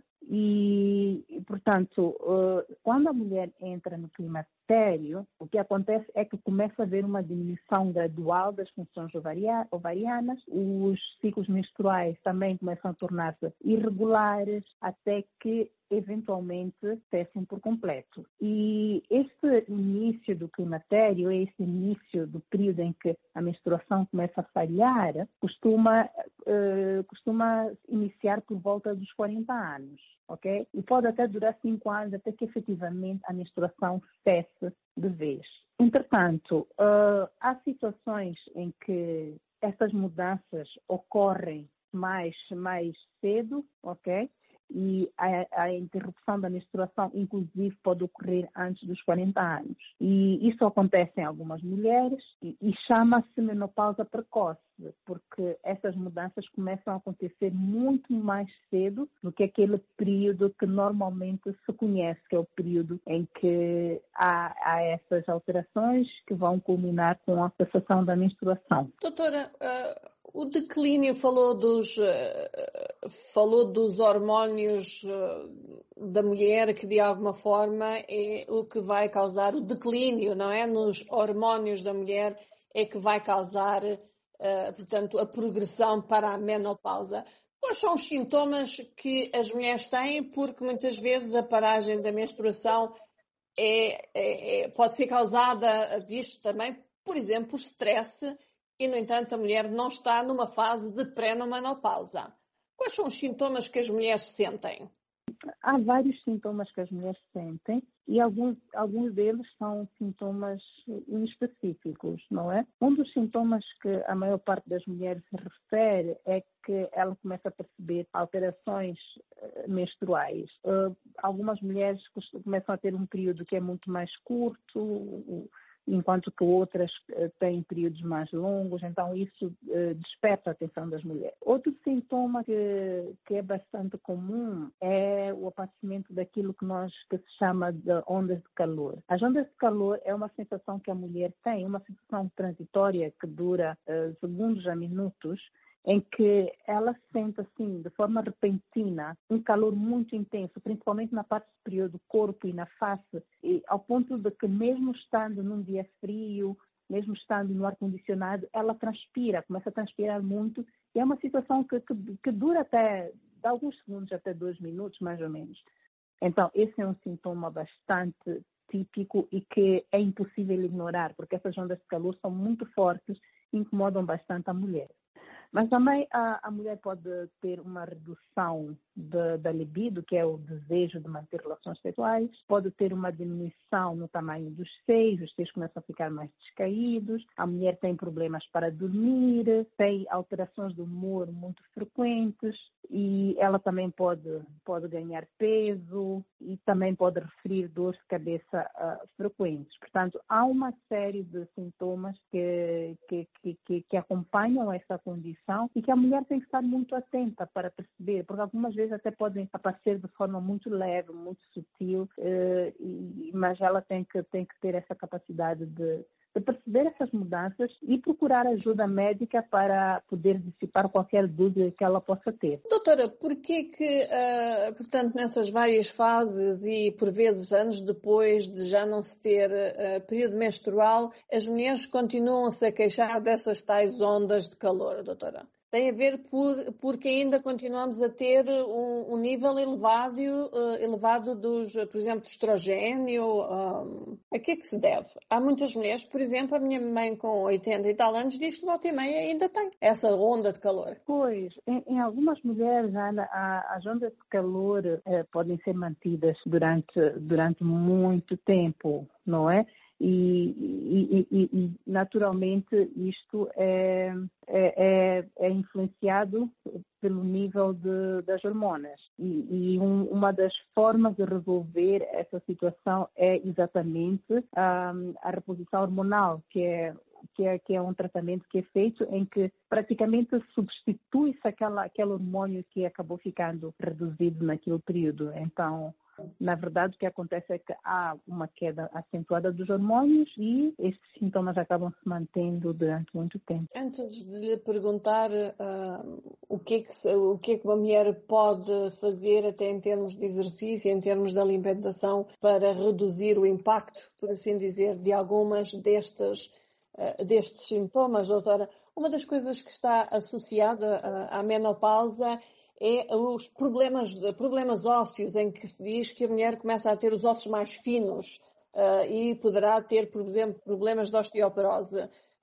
E, portanto, quando a mulher entra no climatério, o que acontece é que começa a haver uma diminuição gradual das funções ovarianas, os ciclos menstruais também começam a tornar-se irregulares, até que eventualmente cessem por completo. E este início do climatério, esse início do período em que a menstruação começa a falhar, costuma, uh, costuma iniciar por volta dos quarenta anos, ok? E pode até durar cinco anos até que efetivamente a menstruação cesse de vez. Entretanto, uh, há situações em que essas mudanças ocorrem mais, mais cedo, ok? e a, a interrupção da menstruação, inclusive, pode ocorrer antes dos quarenta anos. E isso acontece em algumas mulheres e, e chama-se menopausa precoce, porque essas mudanças começam a acontecer muito mais cedo do que aquele período que normalmente se conhece, que é o período em que há, há essas alterações que vão culminar com a cessação da menstruação. Doutora, uh, o declínio falou dos, uh, falou dos hormónios uh, da mulher, que de alguma forma é o que vai causar o declínio, não é? Nos hormónios da mulher é que vai causar, uh, portanto, a progressão para a menopausa. Quais são os sintomas que as mulheres têm? Porque muitas vezes a paragem da menstruação é, é, é, pode ser causada disto também, por exemplo, por stress, e, no entanto, a mulher não está numa fase de pré-menopausa. Quais são os sintomas que as mulheres sentem? Há vários sintomas que as mulheres sentem e alguns, alguns deles são sintomas inespecíficos, não é? Um dos sintomas que a maior parte das mulheres se refere é que ela começa a perceber alterações menstruais. Uh, algumas mulheres começam a ter um período que é muito mais curto, enquanto que outras uh, têm períodos mais longos, então isso uh, desperta a atenção das mulheres. Outro sintoma que, que é bastante comum é o aparecimento daquilo que nós que se chama de ondas de calor. As ondas de calor é uma sensação que a mulher tem, uma sensação transitória que dura uh, segundos a minutos, em que ela sente, assim, de forma repentina, um calor muito intenso, principalmente na parte superior do corpo e na face, e ao ponto de que mesmo estando num dia frio, mesmo estando no ar-condicionado, ela transpira, começa a transpirar muito, e é uma situação que, que, que dura até, de alguns segundos até dois minutos, mais ou menos. Então, esse é um sintoma bastante típico e que é impossível ignorar, porque essas ondas de calor são muito fortes e incomodam bastante a mulher. Mas também a, a mulher pode ter uma redução de, da libido, que é o desejo de manter relações sexuais, pode ter uma diminuição no tamanho dos seios, os seios começam a ficar mais descaídos, a mulher tem problemas para dormir, tem alterações de humor muito frequentes e ela também pode, pode ganhar peso e também pode referir dores de cabeça uh, frequentes. Portanto, há uma série de sintomas que, que, que, que acompanham essa condição e que a mulher tem que estar muito atenta para perceber, porque algumas vezes até podem aparecer de forma muito leve, muito sutil, eh, e, mas ela tem que, tem que ter essa capacidade de, de perceber essas mudanças e procurar ajuda médica para poder dissipar qualquer dúvida que ela possa ter. Doutora, por que que, uh, portanto, nessas várias fases e por vezes anos depois de já não se ter uh, período menstrual, as mulheres continuam-se a queixar dessas tais ondas de calor, doutora? Tem a ver por, porque ainda continuamos a ter um, um nível elevado, uh, elevado dos, por exemplo, de estrogênio. Um, a que é que se deve? Há muitas mulheres, por exemplo, a minha mãe com oitenta e tal anos diz que volta e meia ainda tem essa onda de calor. Pois, em, em algumas mulheres, Ana, a, as ondas de calor eh, podem ser mantidas durante, durante muito tempo, não é? E, e, e, e naturalmente isto é, é, é influenciado pelo nível de, das hormonas e, e um, uma das formas de resolver essa situação é exatamente a, a reposição hormonal, que é Que é, que é um tratamento que é feito em que praticamente substitui-se aquela, aquele hormônio que acabou ficando reduzido naquele período. Então, na verdade, o que acontece é que há uma queda acentuada dos hormônios e estes sintomas acabam se mantendo durante muito tempo. Antes de lhe perguntar uh, o, que é que, o que é que uma mulher pode fazer até em termos de exercício, em termos de alimentação, para reduzir o impacto, por assim dizer, de algumas destas destes sintomas, doutora, uma das coisas que está associada à menopausa é os problemas, problemas ósseos, em que se diz que a mulher começa a ter os ossos mais finos uh, e poderá ter, por exemplo, problemas de osteoporose.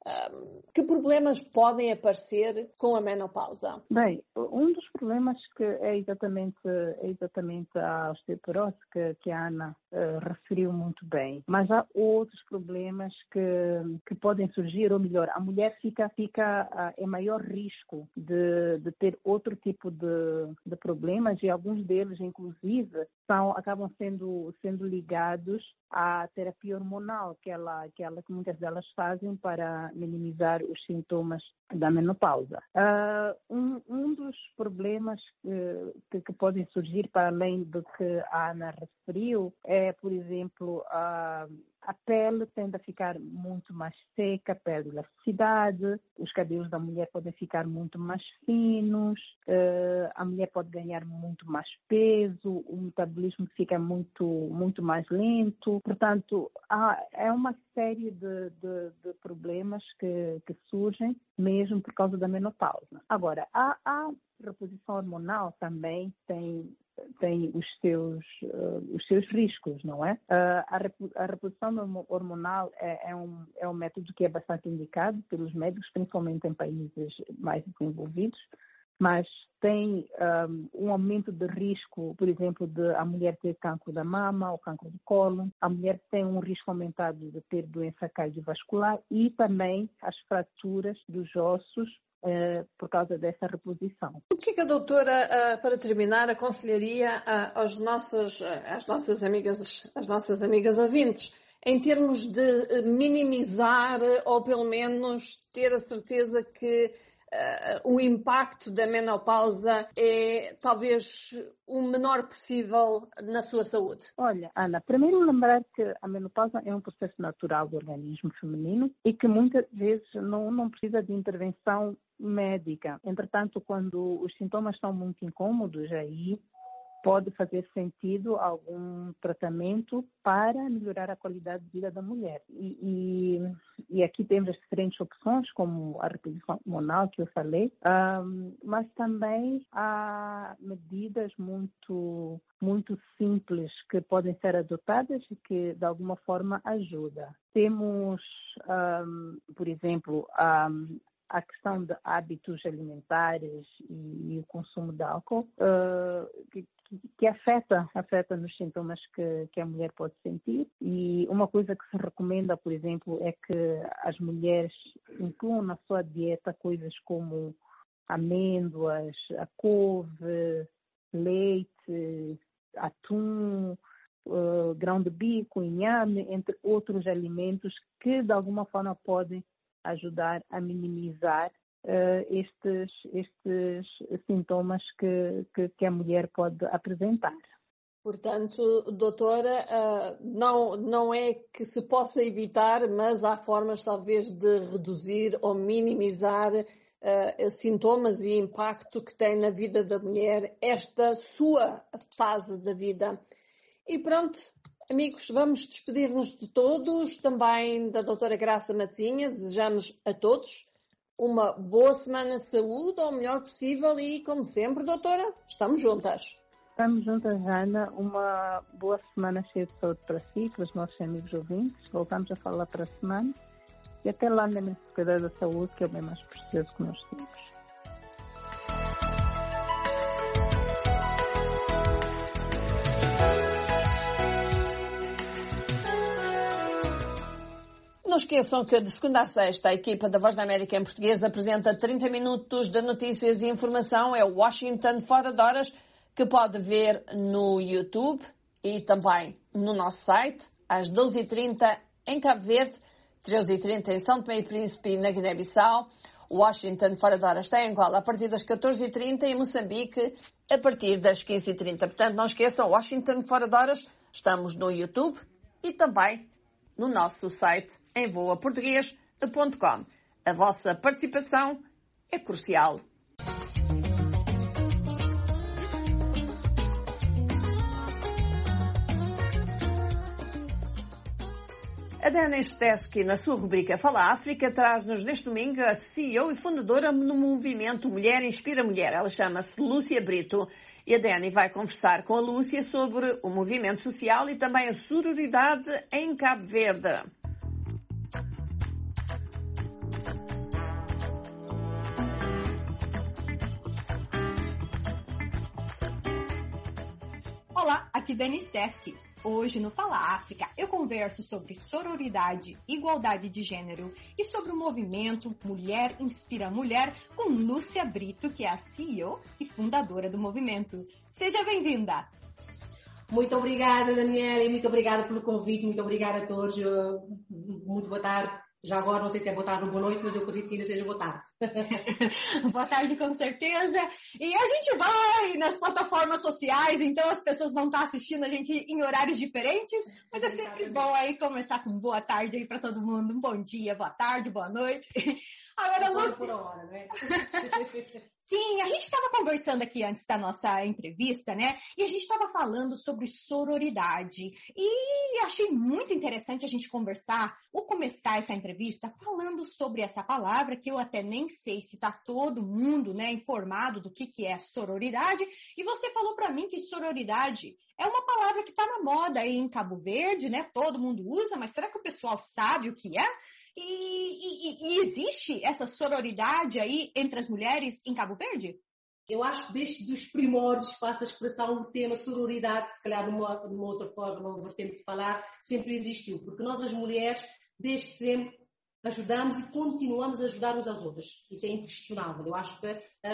que problemas podem aparecer com a menopausa? Bem, um dos problemas que é exatamente, é exatamente a osteoporose que, que a Ana uh, referiu muito bem. Mas há outros problemas que, que podem surgir, ou melhor, a mulher fica, fica uh, em maior risco de, de ter outro tipo de, de problemas, e alguns deles, inclusive, são, acabam sendo, sendo ligados à terapia hormonal que, ela, que, ela, que muitas delas fazem para minimizar os sintomas da menopausa. Uh, um, um dos problemas que, que podem surgir, para além do que a Ana referiu, é, por exemplo, a, a pele tende a ficar muito mais seca, perde elasticidade, os cabelos da mulher podem ficar muito mais finos, uh, a mulher pode ganhar muito mais peso, o metabolismo fica muito, muito mais lento. Portanto, há, é uma série de, de, de problemas que, que surgem mesmo por causa da menopausa. Agora, a, a reposição hormonal também tem, tem os, seus, uh, os seus riscos, não é? Uh, a, repo, a reposição hormonal é, é, um, é um método que é bastante indicado pelos médicos, principalmente em países mais desenvolvidos, mas tem um, um aumento de risco, por exemplo, de a mulher ter cancro da mama ou cancro do colo. A mulher tem um risco aumentado de ter doença cardiovascular e também as fraturas dos ossos uh, por causa dessa reposição. O que é que a doutora, uh, para terminar, aconselharia uh, aos nossos, uh, às nossas amigas, às nossas amigas ouvintes, em termos de minimizar ou pelo menos ter a certeza que Uh, o impacto da menopausa é talvez o menor possível na sua saúde? Olha, Ana, primeiro lembrar que a menopausa é um processo natural do organismo feminino e que muitas vezes não, não precisa de intervenção médica. Entretanto, quando os sintomas são muito incômodos, aí pode fazer sentido algum tratamento para melhorar a qualidade de vida da mulher. E, e, e aqui temos as diferentes opções, como a reposição hormonal, que eu falei, um, mas também há medidas muito, muito simples que podem ser adotadas e que, de alguma forma, ajudam. Temos, um, por exemplo, um, a questão de hábitos alimentares e, e o consumo de álcool, uh, que, que afeta, afeta nos sintomas que, que a mulher pode sentir. E uma coisa que se recomenda, por exemplo, é que as mulheres incluam na sua dieta coisas como amêndoas, a couve, leite, atum, uh, grão de bico, inhame, entre outros alimentos que de alguma forma podem ajudar a minimizar uh, estes, estes sintomas que, que, que a mulher pode apresentar. Portanto, doutora, uh, não, não é que se possa evitar, mas há formas talvez de reduzir ou minimizar uh, sintomas e impacto que tem na vida da mulher esta sua fase da vida. E pronto, amigos, vamos despedir-nos de todos, também da doutora Graça Matezinha. Desejamos a todos uma boa semana de saúde, ao melhor possível, e como sempre, doutora, estamos juntas. Estamos juntas, Ana. Uma boa semana cheia de saúde para si, para os nossos amigos ouvintes. Voltamos a falar para a semana. E até lá na Secretaria da Saúde, que é o bem mais precioso que nós temos. Não esqueçam que de segunda a sexta a equipa da Voz da América em português apresenta trinta minutos de notícias e informação. É o Washington Fora de Horas, que pode ver no YouTube e também no nosso site, às doze e trinta em Cabo Verde, treze e trinta em São Tomé e Príncipe e na Guiné-Bissau. O Washington Fora de Horas está em Angola a partir das catorze e trinta e em Moçambique a partir das quinze e trinta. Portanto, não esqueçam, Washington Fora de Horas, estamos no YouTube e também no nosso site em voa português ponto com. A vossa participação é crucial. A Dana Steski, na sua rubrica Fala África, traz-nos neste domingo a C E O e fundadora no movimento Mulher Inspira Mulher. Ela chama-se Lúcia Brito. E a Dani vai conversar com a Lúcia sobre o movimento social e também a sororidade em Cabo Verde. Olá, aqui Dani Stesky. Hoje no Fala África eu converso sobre sororidade, igualdade de gênero e sobre o movimento Mulher Inspira Mulher com Lúcia Brito, que é a C E O e fundadora do movimento. Seja bem-vinda! Muito obrigada, Daniela, e muito obrigada pelo convite, muito obrigada a todos. Muito boa tarde. Já agora, não sei se é boa tarde ou boa noite, mas eu acredito que ainda seja boa tarde. Boa tarde, com certeza. E a gente vai nas plataformas sociais, então as pessoas vão estar assistindo a gente em horários diferentes, mas é sempre bom aí começar com boa tarde aí para todo mundo. Um bom dia, boa tarde, boa noite. Agora, Lúcia... por hora, né? Sim, a gente estava conversando aqui antes da nossa entrevista, né? E a gente estava falando sobre sororidade. E achei muito interessante a gente conversar, ou começar essa entrevista, falando sobre essa palavra, que eu até nem sei se está todo mundo, né, informado do que, que é sororidade. E você falou para mim que sororidade é uma palavra que está na moda aí em Cabo Verde, né? Todo mundo usa, mas será que o pessoal sabe o que é? E, e, e existe essa sororidade aí entre as mulheres em Cabo Verde? Eu acho que desde os primórdios, passa a expressão, o tema sororidade, se calhar numa, numa outra forma, numa vertente de falar, sempre existiu. Porque nós, as mulheres, desde sempre ajudamos e continuamos a ajudar uns às outras. Isso é inquestionável. Eu acho que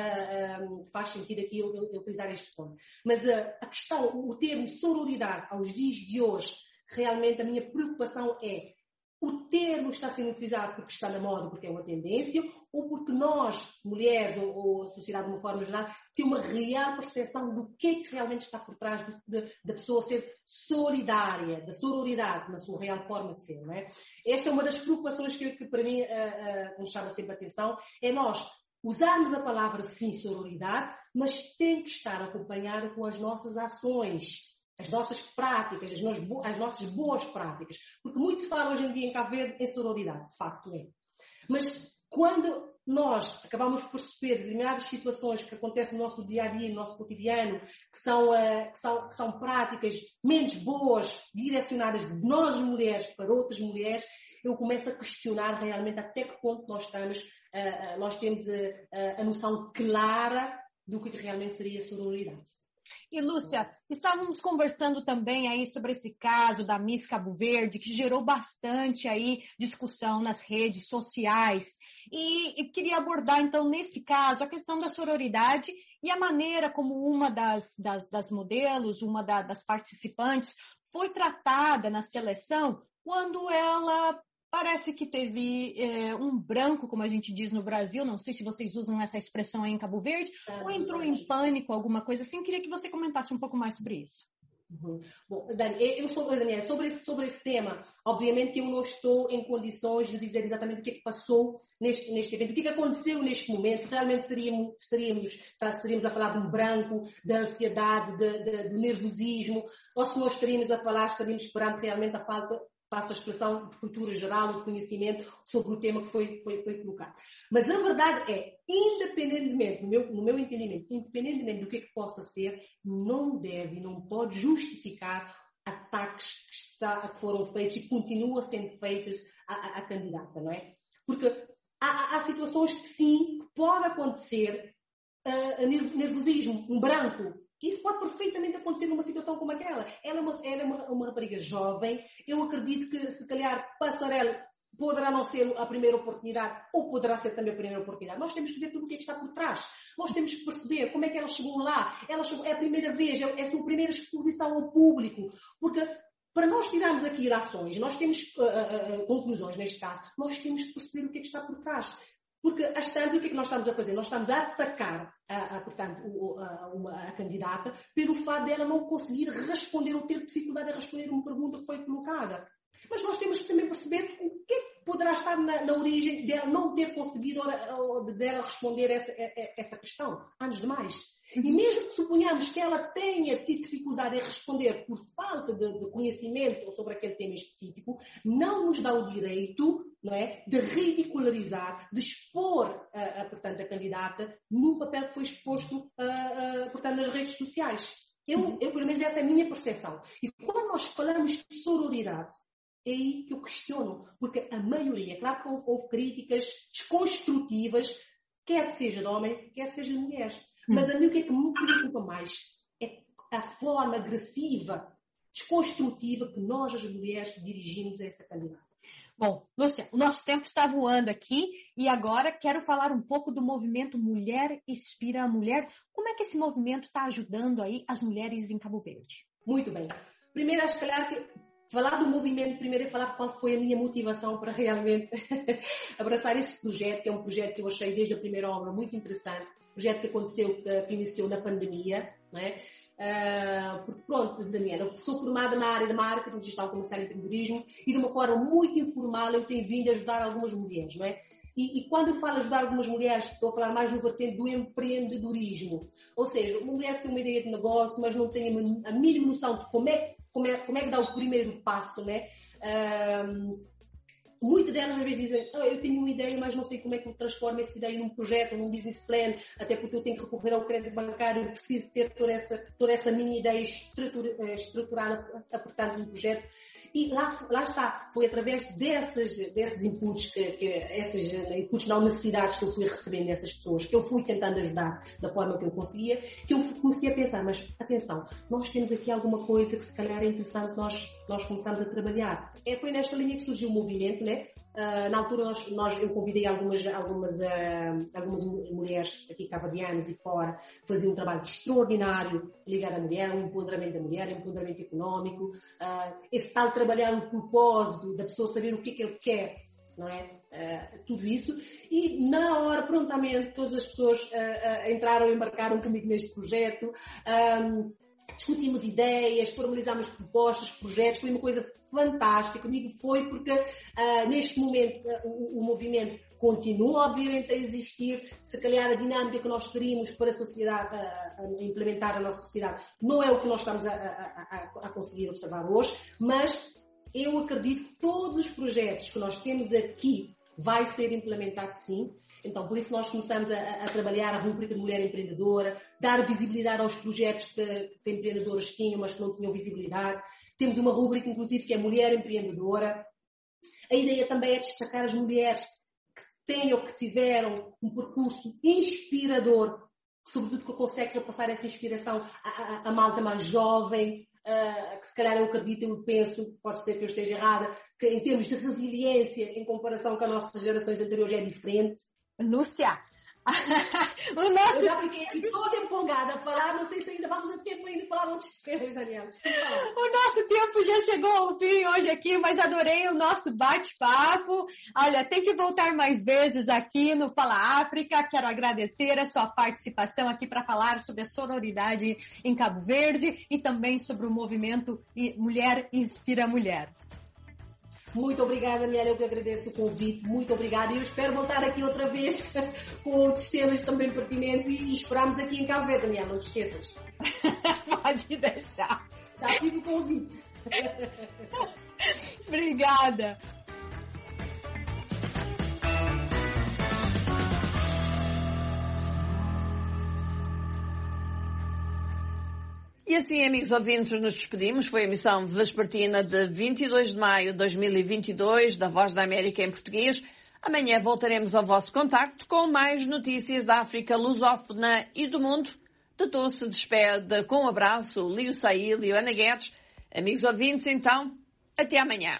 uh, uh, faz sentido aqui eu, eu, eu frisar este ponto. Mas uh, a questão, o termo sororidade, aos dias de hoje, realmente a minha preocupação é: o termo está sendo utilizado porque está na moda, porque é uma tendência, ou porque nós, mulheres, ou, ou a sociedade de uma forma geral, tem uma real percepção do que é que realmente está por trás da pessoa ser solidária, da sororidade, na sua real forma de ser, não é? Esta é uma das preocupações que, que para mim, uh, uh, me chama sempre a atenção, é nós usarmos a palavra, sim, sororidade, mas tem que estar acompanhada com as nossas ações, as nossas práticas, as, no, as nossas boas práticas. Porque muito se fala hoje em dia em Cabo Verde em sororidade, de facto é. Mas quando nós acabamos por perceber determinadas situações que acontecem no nosso dia-a-dia, no nosso cotidiano, que são, uh, que são, que são práticas menos boas, direcionadas de nós mulheres para outras mulheres, eu começo a questionar realmente até que ponto nós estamos, uh, uh, nós temos uh, uh, a noção clara do que realmente seria sororidade. E, Lúcia, estávamos conversando também aí sobre esse caso da Miss Cabo Verde, que gerou bastante aí discussão nas redes sociais. E, e queria abordar, então, nesse caso, a questão da sororidade e a maneira como uma das, das, das modelos, uma da, das participantes, foi tratada na seleção quando ela... Parece que teve é, um branco, como a gente diz no Brasil, não sei se vocês usam essa expressão aí em Cabo Verde, é, ou entrou em pânico, alguma coisa assim. Queria que você comentasse um pouco mais sobre isso. Uhum. Bom, Dani, eu sobre, Daniel, sobre, esse, sobre esse tema, obviamente que eu não estou em condições de dizer exatamente o que é que passou neste, neste evento, o que é que aconteceu neste momento, se realmente seríamos, seríamos, estaríamos a falar de um branco, da ansiedade, de, de, do nervosismo, ou se nós estaríamos a falar, estaríamos esperando realmente a falta... Passa a expressão de cultura geral, de conhecimento sobre o tema que foi, foi, foi colocado. Mas a verdade é, independentemente, no meu, no meu entendimento, independentemente do que é que possa ser, não deve, não pode justificar ataques que, está, que foram feitos e continuam sendo feitos à, à, à candidata, não é? Porque há, há situações que sim, que pode acontecer uh, nervosismo, um branco. Isso pode perfeitamente acontecer numa situação como aquela. Ela é uma, ela é uma, uma rapariga jovem. Eu acredito que, se calhar, passarela poderá não ser a primeira oportunidade ou poderá ser também a primeira oportunidade. Nós temos que ver tudo o que é que está por trás. Nós temos que perceber como é que ela chegou lá. Ela chegou, é a primeira vez, é a sua primeira exposição ao público. Porque para nós tirarmos aqui ilações, nós temos uh, uh, uh, conclusões neste caso, nós temos que perceber o que é que está por trás. Porque, às tantas, o que é que nós estamos a fazer? Nós estamos a atacar, a, a, portanto, a, uma, a candidata pelo fato dela não conseguir responder ou ter dificuldade em responder uma pergunta que foi colocada. Mas nós temos que também perceber o que é que poderá estar na, na origem dela não ter conseguido ou, ou dela responder essa, essa questão, antes de mais. E mesmo que suponhamos que ela tenha tido dificuldade em responder por falta de, de conhecimento sobre aquele tema específico, não nos dá o direito, não é, de ridicularizar, de expor a, a, portanto, a candidata num papel que foi exposto a, a, portanto, nas redes sociais. Eu, eu, pelo menos, essa é a minha percepção. E quando nós falamos de sororidade, é aí que eu questiono, porque a maioria, claro que houve, houve críticas desconstrutivas, quer seja de homem, quer seja de mulheres. Mas a mim o que é que me preocupa mais é a forma agressiva, desconstrutiva que nós, as mulheres, dirigimos a essa candidata. Bom, Lúcia, o nosso tempo está voando aqui e agora quero falar um pouco do movimento Mulher Inspira a Mulher. Como é que esse movimento está ajudando aí as mulheres em Cabo Verde? Muito bem. Primeiro, acho que falar do movimento, primeiro é falar qual foi a minha motivação para realmente abraçar este projeto, que é um projeto que eu achei desde a primeira obra muito interessante, um projeto que aconteceu, que iniciou na pandemia, não é? Uh, porque pronto, Daniela, eu sou formada na área de marketing digital, comercial e empreendedorismo e de uma forma muito informal eu tenho vindo a ajudar algumas mulheres, não é? E, e quando eu falo ajudar algumas mulheres, estou a falar mais no vertente do empreendedorismo, ou seja, uma mulher que tem uma ideia de negócio, mas não tem a mínima noção de como é, como é, como é que dá o primeiro passo, né? Uh, Muitas delas às vezes dizem, oh, eu tenho uma ideia, mas não sei como é que eu transformo essa ideia num projeto, num business plan, até porque eu tenho que recorrer ao crédito bancário, eu preciso ter toda essa, toda essa minha ideia estrutura, estruturada, portanto, num projeto. E lá, lá está, foi através dessas, desses inputs, que, que, esses inputs não necessidades que eu fui recebendo dessas pessoas, que eu fui tentando ajudar da forma que eu conseguia, que eu comecei a pensar, mas atenção, nós temos aqui alguma coisa que se calhar é interessante nós, nós começarmos a trabalhar. É, foi nesta linha que surgiu o movimento, né? Uh, na altura nós, nós, eu convidei algumas, algumas, uh, algumas mulheres aqui cabo-verdianas e fora, faziam um trabalho extraordinário ligado à mulher, um empoderamento da mulher, um empoderamento económico, uh, esse tal trabalhar o propósito da pessoa saber o que é que ele quer, não é? Uh, tudo isso, e na hora, prontamente, todas as pessoas uh, uh, entraram e embarcaram comigo neste projeto. Um, discutimos ideias, formalizámos propostas, projetos, foi uma coisa fantástica. Comigo foi porque uh, neste momento uh, o, o movimento continua obviamente a existir, se calhar a dinâmica que nós queríamos para a sociedade, uh, a implementar a nossa sociedade, não é o que nós estamos a, a, a, a conseguir observar hoje, mas eu acredito que todos os projetos que nós temos aqui vai ser implementado sim. Então, por isso nós começamos a, a trabalhar a rubrica de mulher empreendedora, dar visibilidade aos projetos que, que empreendedoras tinham, mas que não tinham visibilidade. Temos uma rubrica, inclusive, que é Mulher Empreendedora. A ideia também é destacar as mulheres que têm ou que tiveram um percurso inspirador, sobretudo que consegue repassar essa inspiração à, à, à malta mais jovem, uh, que se calhar eu acredito, eu penso, posso ser que eu esteja errada, que em termos de resiliência, em comparação com as nossas gerações anteriores, é diferente. Lúcia, o nosso... Eu já fiquei aqui toda empolgada a falar, não sei se ainda vamos a tempo ainda de falar outros temas, Daniela. O nosso tempo já chegou ao fim hoje aqui, mas adorei o nosso bate-papo. Olha, tem que voltar mais vezes aqui no Fala África. Quero agradecer a sua participação aqui para falar sobre a sororidade em Cabo Verde e também sobre o movimento Mulher Inspira Mulher. Muito obrigada, Daniela, eu que agradeço o convite, muito obrigada, e eu espero voltar aqui outra vez com outros temas também pertinentes e esperamos aqui em Cabo Verde, Daniela, não te esqueças. Pode deixar. Já fico o convite. Obrigada. E assim, amigos ouvintes, nos despedimos. Foi a emissão vespertina de vinte e dois de maio de dois mil e vinte e dois da Voz da América em português. Amanhã voltaremos ao vosso contacto com mais notícias da África lusófona e do mundo. De todos se despede com um abraço, Lio Saíl e Ana Guedes. Amigos ouvintes, então, até amanhã.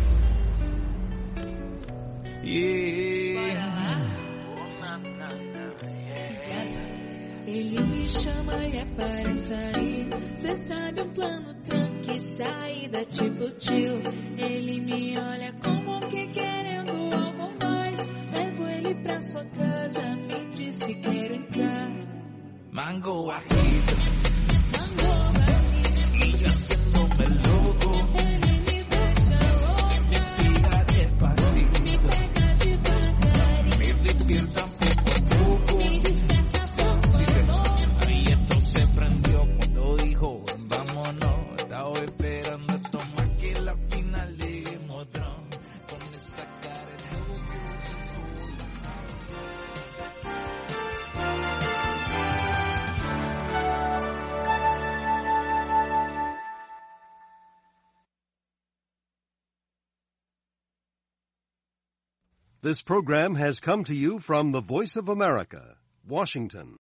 Yeah. Ele me chama e é para sair. Cê sabe um plano tranque, saída tipo tio. Ele me olha como que querendo algo mais. Levo ele pra sua casa, me disse quero entrar. Mango aqui, mango aqui, e eu haciéndome loco. Ele me deixa louca, se me pega despacito, me pega devagarinho, me despierta pouco a pouco, me desperta. This program has come to you from the Voice of America, Washington.